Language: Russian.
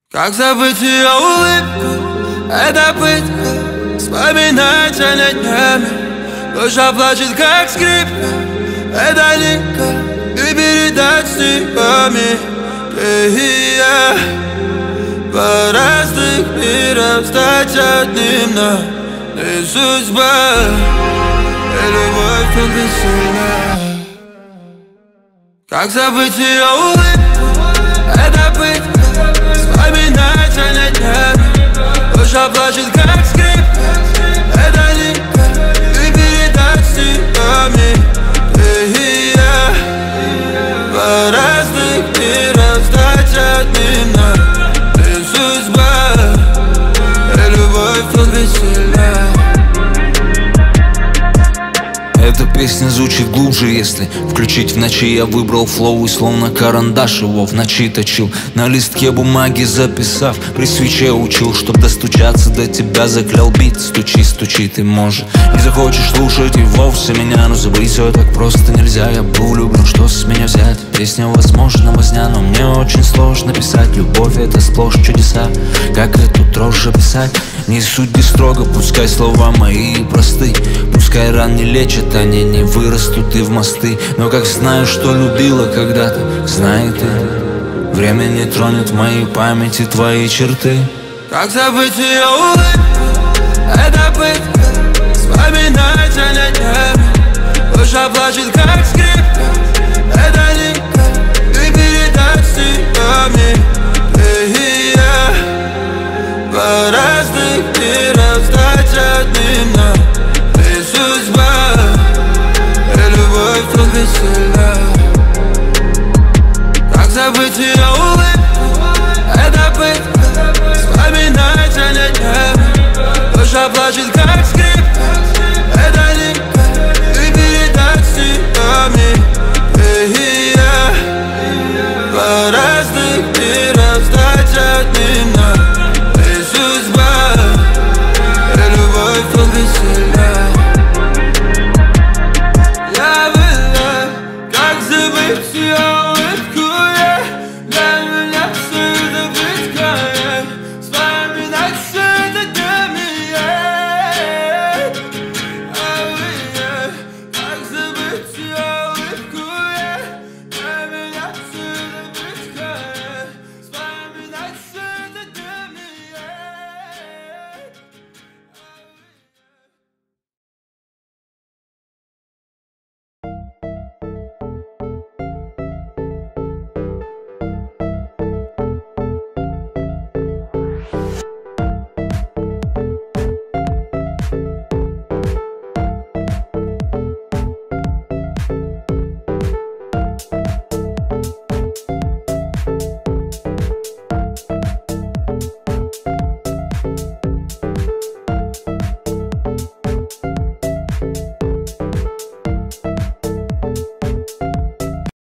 Как забыть ее улыбку, это пытка. Вспоминать о ней днями. Душа плачет, как скрипка. Это лика, и передать стихами. Ты и я по разных мирах стать одним, но ты судьба, и любовь только сильна. Как забыть ее улыбку, это пытка. Вспоминать о ней днями. Душа плачет, как скрипка. Это лика, и передать стихами. Ты и я по разных мирах стать одним, но ты судьба, и любовь только сильна. Эта песня звучит глубже, если включить в ночи. Я выбрал флоу и словно карандаш его в ночи точил, на листке бумаги записав. При свече учил, чтоб достучаться до тебя, заклял бит. Стучи, стучи, ты, может, не захочешь слушать и вовсе меня, но забыть все так просто нельзя. Я был влюблен, что с меня взять? Песня, возможно, возня, но мне очень сложно писать. Любовь — это сплошь чудеса, как эту дрожь описать? Не суди строго, пускай слова мои просты. Пускай ран не лечат, они не вырастут и в мосты. Но как знаю, что любила когда-то, знай ты, время не тронет в моей памяти твои черты. Как забыть ее улыбку, это пытка. Вспоминать о ней днями. Душа плачет, как скрипка. Это лика, и передать стихами. Ты и я по разных мирах стать одним, но ты судьба, и любовь только сильна. Как забыть ее улыбку, это пытка. Вспоминать о ней днями. Душа плачет, как скрипка. Это лика, и передать стихами. Ты и я по разных мирах стать одним, но